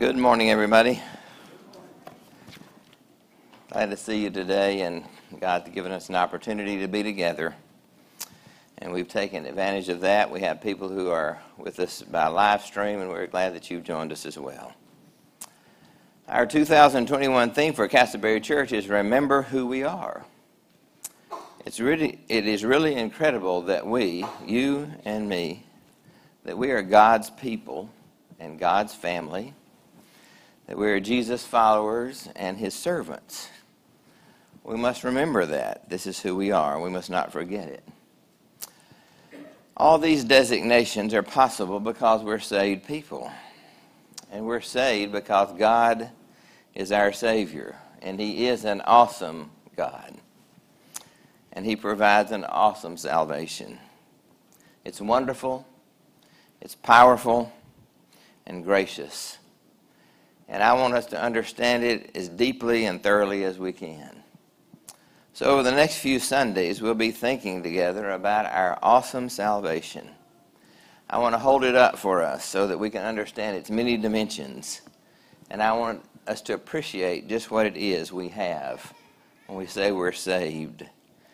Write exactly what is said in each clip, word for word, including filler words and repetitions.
Good morning, everybody. Glad to see you today, and God's given us an opportunity to be together, and we've taken advantage of that. We have people who are with us by live stream, and we're glad that you've joined us as well. Our two thousand twenty-one theme for Castleberry Church is Remember Who We Are. It's really, it is really incredible that we, you and me, that we are God's people and God's family, that we are Jesus followers and his servants. We must remember that. This is who we are. We must not forget it. All these designations are possible because we're saved people. And we're saved because God is our Savior. And he is an awesome God. And he provides an awesome salvation. It's wonderful, it's powerful, and gracious. And I want us to understand it as deeply and thoroughly as we can. So over the next few Sundays, we'll be thinking together about our awesome salvation. I want to hold it up for us so that we can understand its many dimensions. And I want us to appreciate just what it is we have when we say we're saved.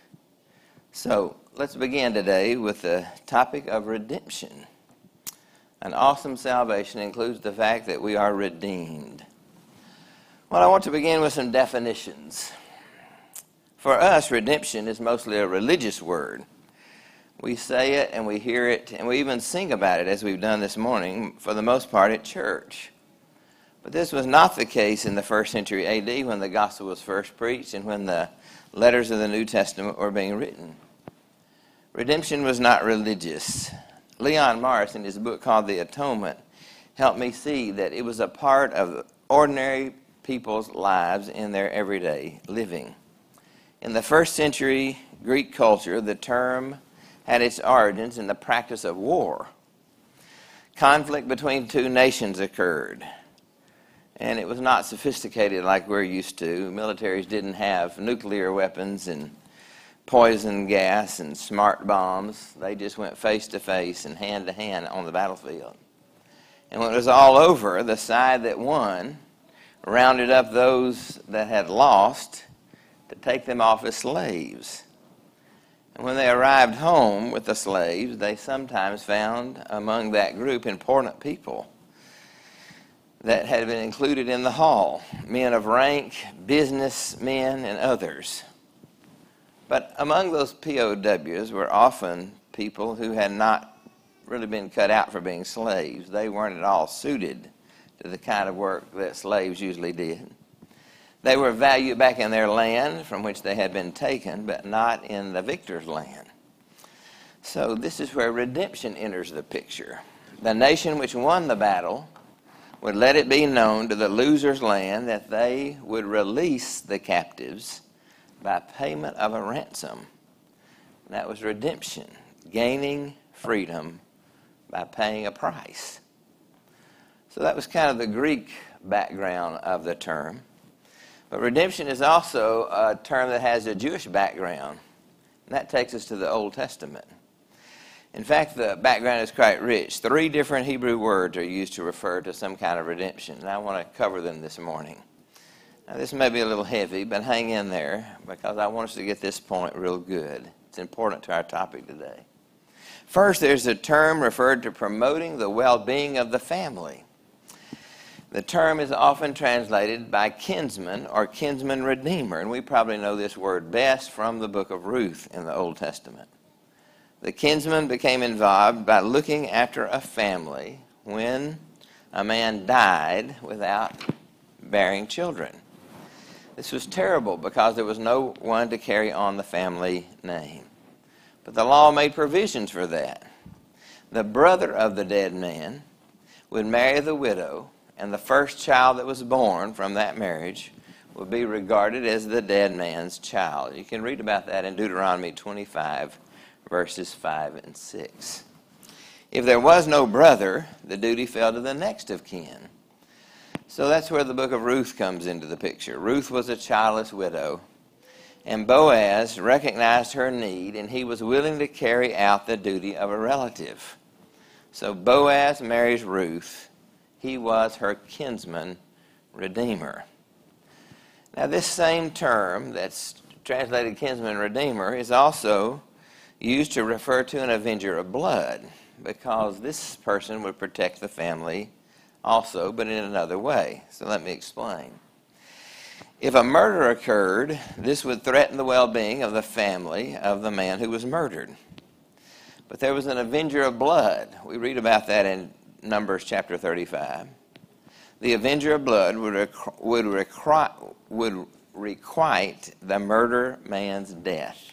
So let's begin today with the topic of redemption. An awesome salvation includes the fact that we are redeemed. Well, I want to begin with some definitions. For us, redemption is mostly a religious word. We say it and we hear it and we even sing about it as we've done this morning, for the most part at church. But this was not the case in the first century A D when the gospel was first preached and when the letters of the New Testament were being written. Redemption was not religious. Leon Morris, in his book called The Atonement, helped me see that it was a part of ordinary people's lives in their everyday living. In the first century Greek culture, the term had its origins in the practice of war. Conflict between two nations occurred, and it was not sophisticated like we're used to. Militaries didn't have nuclear weapons and poison gas and smart bombs. They just went face to face and hand to hand on the battlefield. And when it was all over, the side that won rounded up those that had lost to take them off as slaves. And when they arrived home with the slaves, they sometimes found among that group important people that had been included in the haul, men of rank, businessmen, and others. But among those P O Ws were often people who had not really been cut out for being slaves. They weren't at all suited to the kind of work that slaves usually did. They were valued back in their land from which they had been taken, but not in the victor's land. So this is where redemption enters the picture. The nation which won the battle would let it be known to the loser's land that they would release the captives by payment of a ransom. And that was redemption, gaining freedom by paying a price. So that was kind of the Greek background of the term. But redemption is also a term that has a Jewish background, and that takes us to the Old Testament. In fact, the background is quite rich. Three different Hebrew words are used to refer to some kind of redemption, and I want to cover them this morning. Now, this may be a little heavy, but hang in there because I want us to get this point real good. It's important to our topic today. First, there's a term referred to promoting the well-being of the family. The term is often translated by kinsman or kinsman redeemer, and we probably know this word best from the book of Ruth in the Old Testament. The kinsman became involved by looking after a family when a man died without bearing children. This was terrible because there was no one to carry on the family name. But the law made provisions for that. The brother of the dead man would marry the widow, and the first child that was born from that marriage would be regarded as the dead man's child. You can read about that in Deuteronomy twenty-five, verses five and six. If there was no brother, the duty fell to the next of kin. So that's where the book of Ruth comes into the picture. Ruth was a childless widow, and Boaz recognized her need, and he was willing to carry out the duty of a relative. So Boaz marries Ruth, He was her kinsman redeemer. Now, this same term that's translated kinsman redeemer is also used to refer to an avenger of blood, because this person would protect the family also, but in another way. So let me explain. If a murder occurred, this would threaten the well-being of the family of the man who was murdered. But there was an avenger of blood. We read about that in Numbers chapter thirty-five. The avenger of blood would, rec- would, recri- would requite the murder man's death.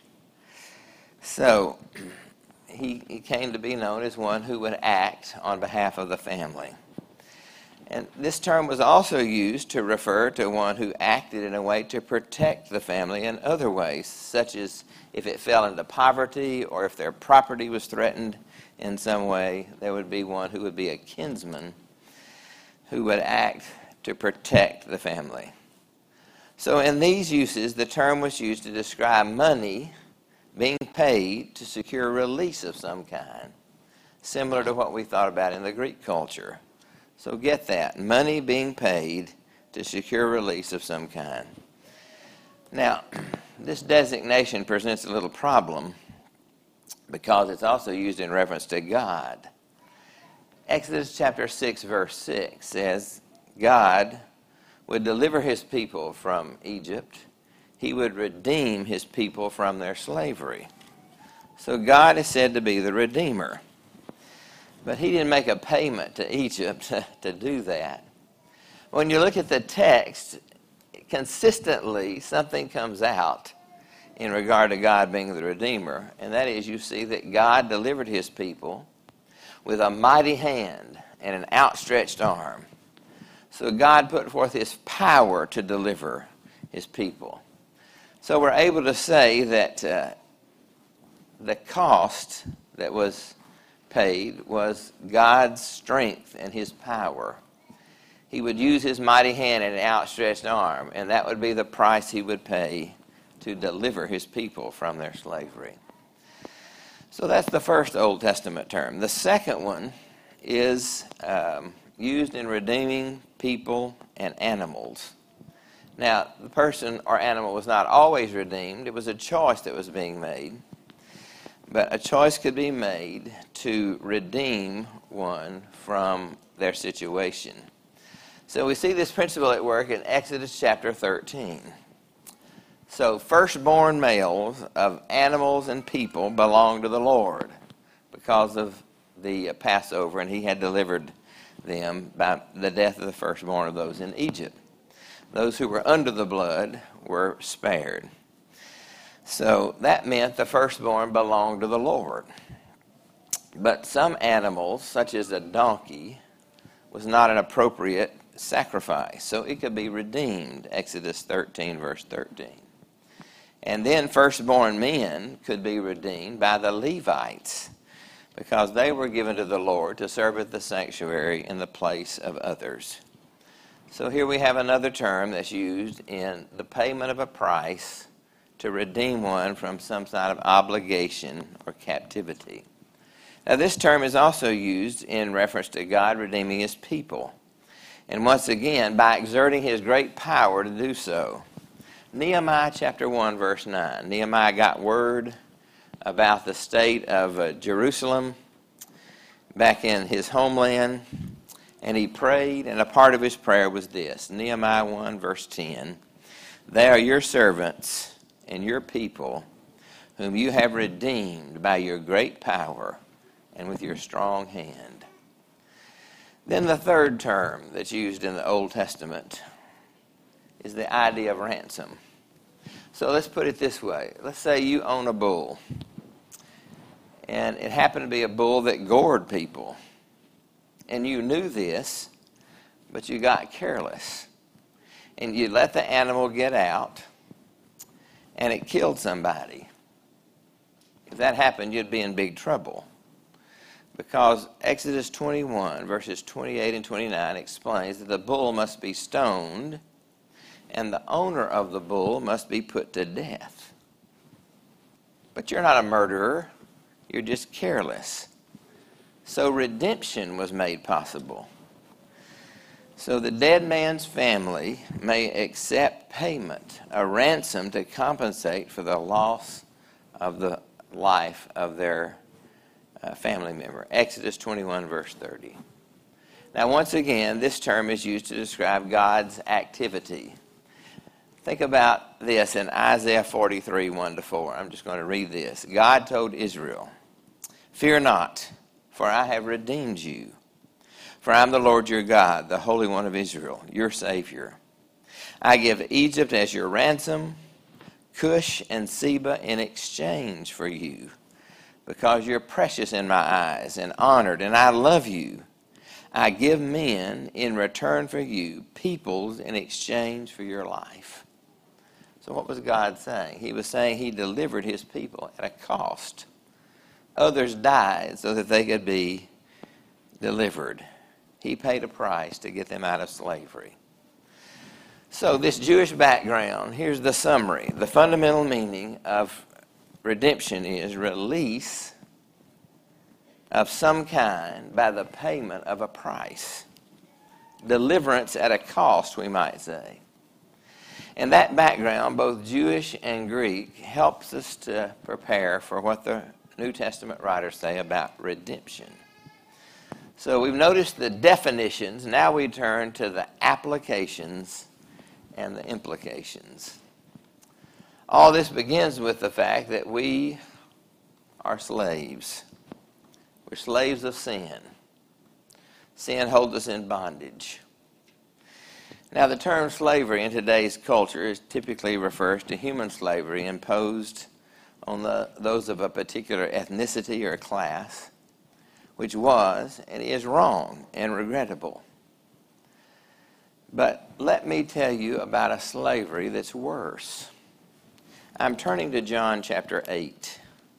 So he, he came to be known as one who would act on behalf of the family. And this term was also used to refer to one who acted in a way to protect the family in other ways, such as if it fell into poverty or if their property was threatened in some way, there would be one who would be a kinsman who would act to protect the family. So in these uses, the term was used to describe money being paid to secure release of some kind, similar to what we thought about in the Greek culture. So get that, money being paid to secure release of some kind. Now, this designation presents a little problem because it's also used in reference to God. Exodus chapter six, verse six says, God would deliver his people from Egypt. He would redeem his people from their slavery. So God is said to be the Redeemer. But he didn't make a payment to Egypt to, to do that. When you look at the text, consistently something comes out in regard to God being the Redeemer, and that is you see that God delivered his people with a mighty hand and an outstretched arm. So God put forth his power to deliver his people. So we're able to say that uh, the cost that was paid was God's strength and his power. He would use his mighty hand and an outstretched arm, and that would be the price he would pay to deliver his people from their slavery. So that's the first Old Testament term. The second one is um, used in redeeming people and animals. Now, the person or animal was not always redeemed. It was a choice that was being made. But a choice could be made to redeem one from their situation. So we see this principle at work in Exodus chapter thirteen. So firstborn males of animals and people belong to the Lord because of the Passover, and he had delivered them by the death of the firstborn of those in Egypt. Those who were under the blood were spared. So that meant the firstborn belonged to the Lord. But some animals, such as a donkey, was not an appropriate sacrifice. So it could be redeemed, Exodus thirteen, verse thirteen. And then firstborn men could be redeemed by the Levites because they were given to the Lord to serve at the sanctuary in the place of others. So here we have another term that's used in the payment of a price to redeem one from some sort of obligation or captivity. Now this term is also used in reference to God redeeming his people. And once again, by exerting his great power to do so. Nehemiah chapter one, verse nine. Nehemiah got word about the state of uh, Jerusalem back in his homeland, and he prayed, and a part of his prayer was this. Nehemiah one, verse ten. They are your servants and your people, whom you have redeemed by your great power and with your strong hand. Then the third term that's used in the Old Testament is the idea of ransom. So let's put it this way. Let's say you own a bull, and it happened to be a bull that gored people. And you knew this, but you got careless. And you let the animal get out, and it killed somebody. If that happened, you'd be in big trouble. Because Exodus twenty-one, verses twenty-eight and twenty-nine explains that the bull must be stoned, and the owner of the bull must be put to death. But you're not a murderer. You're just careless. So redemption was made possible. So the dead man's family may accept payment, a ransom to compensate for the loss of the life of their uh, family member. Exodus twenty-one, verse thirty. Now, once again, this term is used to describe God's activity. Think about this in Isaiah forty-three, one to four. I'm just going to read this. God told Israel, "Fear not, for I have redeemed you. For I am the Lord your God, the Holy One of Israel, your Savior. I give Egypt as your ransom, Cush and Seba in exchange for you, because you're precious in my eyes and honored, and I love you. I give men in return for you, peoples in exchange for your life." So what was God saying? He was saying he delivered his people at a cost. Others died so that they could be delivered. He paid a price to get them out of slavery. So this Jewish background, here's the summary. The fundamental meaning of redemption is release of some kind by the payment of a price. Deliverance at a cost, we might say. And that background, both Jewish and Greek, helps us to prepare for what the New Testament writers say about redemption. So we've noticed the definitions. Now we turn to the applications and the implications. All this begins with the fact that we are slaves. We're slaves of sin. Sin holds us in bondage. Now, the term slavery in today's culture is typically refers to human slavery imposed on the, those of a particular ethnicity or class, which was and is wrong and regrettable. But let me tell you about a slavery that's worse. I'm turning to John chapter eight.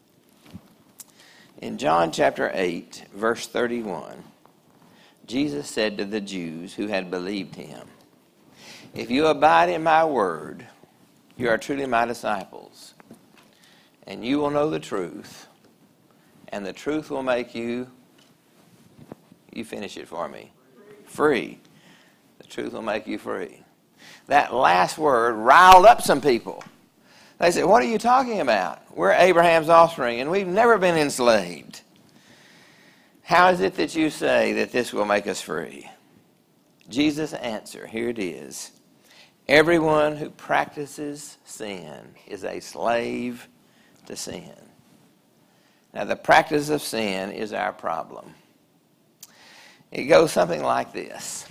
In John chapter eight, verse thirty-one, Jesus said to the Jews who had believed him, "If you abide in my word, you are truly my disciples, and you will know the truth, and the truth will make you," you finish it for me, "free. The truth will make you free." That last word riled up some people. They said, "What are you talking about? We're Abraham's offspring, and we've never been enslaved. How is it that you say that this will make us free?" Jesus' answer, here it is. "Everyone who practices sin is a slave to sin." Now, the practice of sin is our problem. It goes something like this.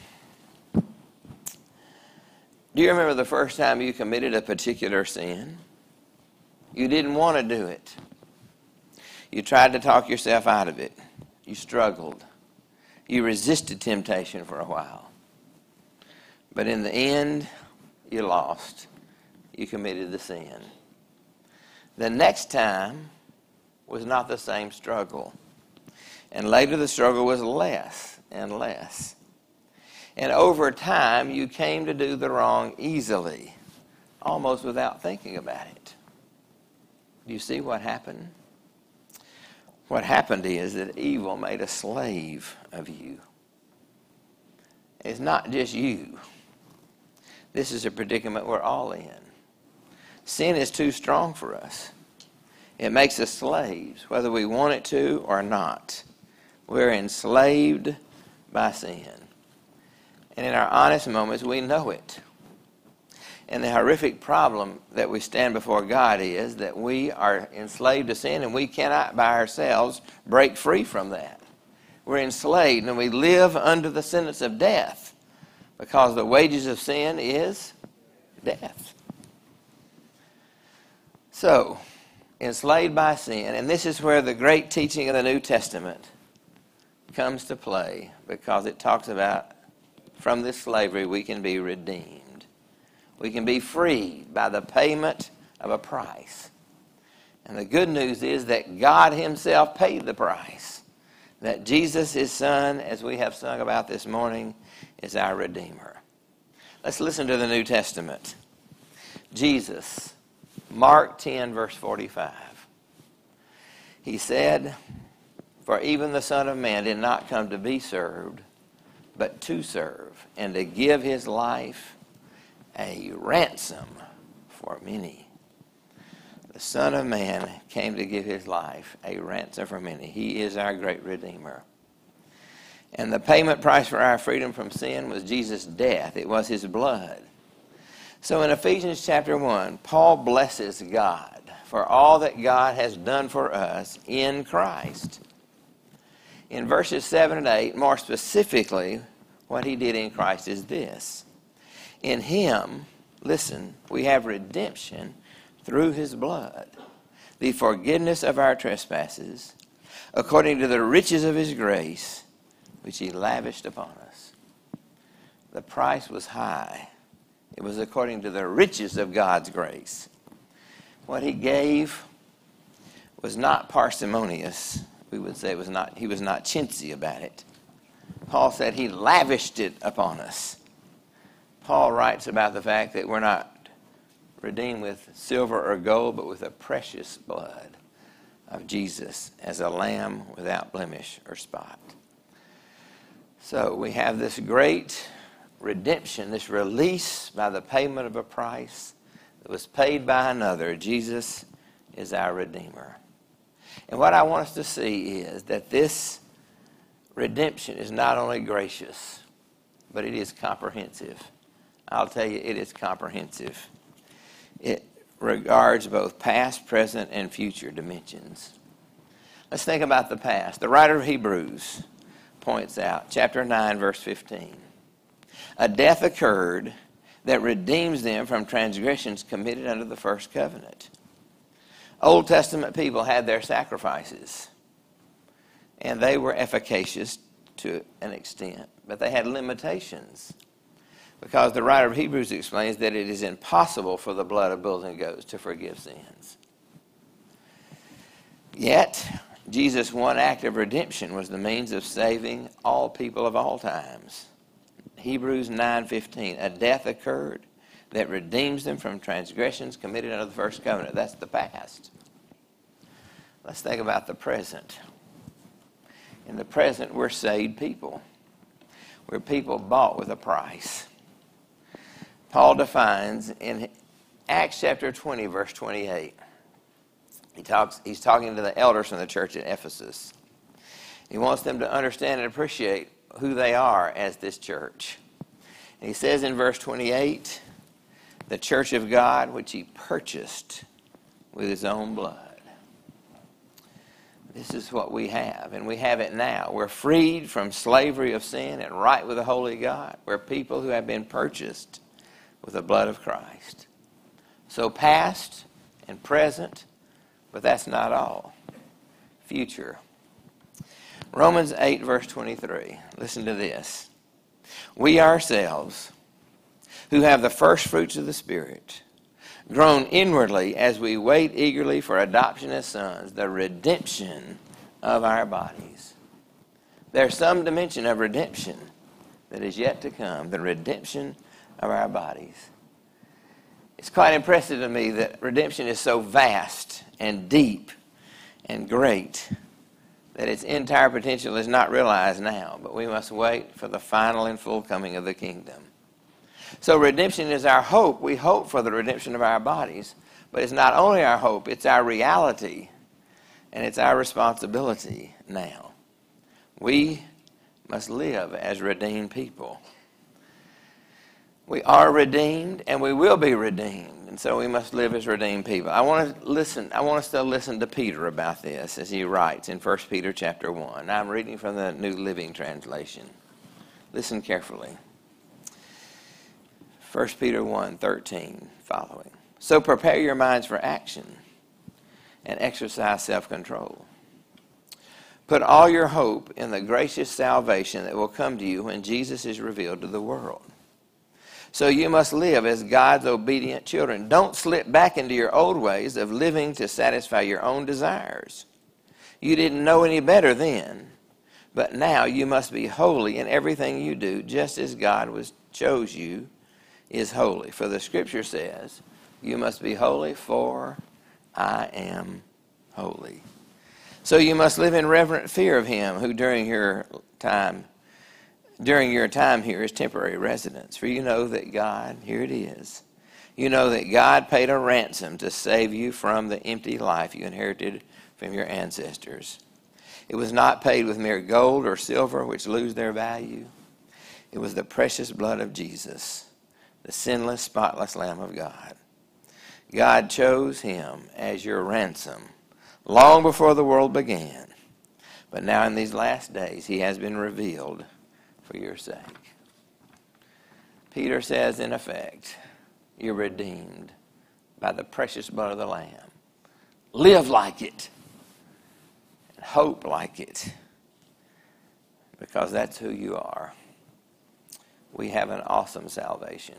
Do you remember the first time you committed a particular sin? You didn't want to do it. You tried to talk yourself out of it. You struggled. You resisted temptation for a while. But in the end, you lost. You committed the sin. The next time was not the same struggle. And later the struggle was less and less. And over time, you came to do the wrong easily, almost without thinking about it. Do you see what happened? What happened is that evil made a slave of you. It's not just you. This is a predicament we're all in. Sin is too strong for us. It makes us slaves, whether we want it to or not. We're enslaved by sin. And in our honest moments, we know it. And the horrific problem that we stand before God is that we are enslaved to sin, and we cannot by ourselves break free from that. We're enslaved, and we live under the sentence of death, because the wages of sin is death. So, enslaved by sin, and this is where the great teaching of the New Testament comes to play, because it talks about from this slavery we can be redeemed. We can be freed by the payment of a price. And the good news is that God himself paid the price. That Jesus, his son, as we have sung about this morning, is our Redeemer. Let's listen to the New Testament. Jesus, Mark ten, verse forty-five. He said, "For even the Son of Man did not come to be served, but to serve, and to give his life a ransom for many. The Son of Man came to give his life a ransom for many. He is our great Redeemer. And the payment price for our freedom from sin was Jesus' death. It was his blood. So in Ephesians chapter one, Paul blesses God for all that God has done for us in Christ. In verses seven and eight, more specifically, what he did in Christ is this. In him, listen, we have redemption through his blood, the forgiveness of our trespasses, according to the riches of his grace, which he lavished upon us. The price was high. It was according to the riches of God's grace. What he gave was not parsimonious. We would say it was not, he was not chintzy about it. Paul said he lavished it upon us. Paul writes about the fact that we're not redeemed with silver or gold, but with the precious blood of Jesus as a lamb without blemish or spot. So we have this great redemption, this release by the payment of a price that was paid by another. Jesus is our Redeemer. And what I want us to see is that this redemption is not only gracious, but it is comprehensive. I'll tell you, it is comprehensive. It regards both past, present, and future dimensions. Let's think about the past. The writer of Hebrews points out, chapter nine, verse fifteen. A death occurred that redeems them from transgressions committed under the first covenant. Old Testament people had their sacrifices, and they were efficacious to an extent, but they had limitations, because the writer of Hebrews explains that it is impossible for the blood of bulls and goats to forgive sins. Yet, Jesus' one act of redemption was the means of saving all people of all times. Hebrews nine fifteen, a death occurred that redeems them from transgressions committed under the first covenant. That's the past. Let's think about the present. In the present, we're saved people. We're people bought with a price. Paul defines in Acts chapter twenty, verse twenty-eight. He talks, he's talking to the elders from the church at Ephesus. He wants them to understand and appreciate who they are as this church. And he says in verse twenty-eight, the church of God, which he purchased with his own blood. This is what we have, and we have it now. We're freed from slavery of sin and right with the holy God. We're people who have been purchased with the blood of Christ. So past and present, but that's not all. Future. Romans eight, verse twenty-three. Listen to this. We ourselves, who have the first fruits of the Spirit, groan inwardly as we wait eagerly for adoption as sons, the redemption of our bodies. There's some dimension of redemption that is yet to come, the redemption of our bodies. It's quite impressive to me that redemption is so vast and deep and great that its entire potential is not realized now, but we must wait for the final and full coming of the kingdom. So redemption is our hope. We hope for the redemption of our bodies, but it's not only our hope, it's our reality, and it's our responsibility now. We must live as redeemed people. We are redeemed, and we will be redeemed, and so we must live as redeemed people. I want to listen. I want us to listen to Peter about this as he writes in First Peter chapter one. I'm reading from the New Living Translation. Listen carefully. First Peter one thirteen following. So prepare your minds for action and exercise self-control. Put all your hope in the gracious salvation that will come to you when Jesus is revealed to the world. So you must live as God's obedient children. Don't slip back into your old ways of living to satisfy your own desires. You didn't know any better then, but now you must be holy in everything you do, just as God was chose you is holy. For the scripture says, you must be holy, for I am holy. So you must live in reverent fear of him who during your time during your time here as temporary residents, for you know that God, here it is, you know that God paid a ransom to save you from the empty life you inherited from your ancestors. It was not paid with mere gold or silver, which lose their value. It was the precious blood of Jesus, the sinless, spotless Lamb of God. God chose him as your ransom long before the world began. But now in these last days, he has been revealed for your sake. Peter says, in effect, you're redeemed by the precious blood of the Lamb. Live like it. And hope like it. Because that's who you are. We have an awesome salvation.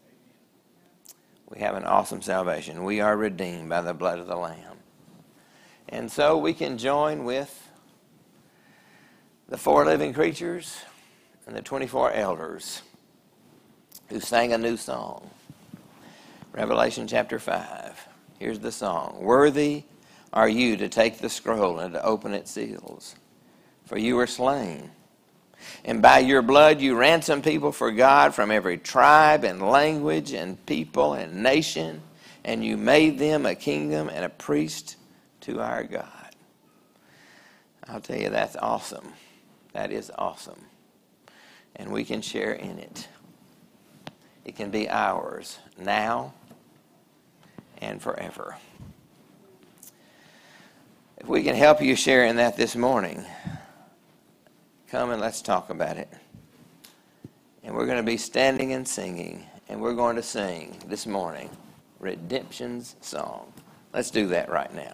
We have an awesome salvation. We are redeemed by the blood of the Lamb. And so we can join with the four living creatures and the twenty-four elders who sang a new song. Revelation chapter five. Here's the song. Worthy are you to take the scroll and to open its seals, for you were slain. And by your blood you ransomed people for God from every tribe and language and people and nation, and you made them a kingdom and a priest to our God. I'll tell you, that's awesome. That is awesome. And we can share in it. It can be ours now and forever. If we can help you share in that this morning, come and let's talk about it. And we're going to be standing and singing, and we're going to sing this morning Redemption's Song. Let's do that right now.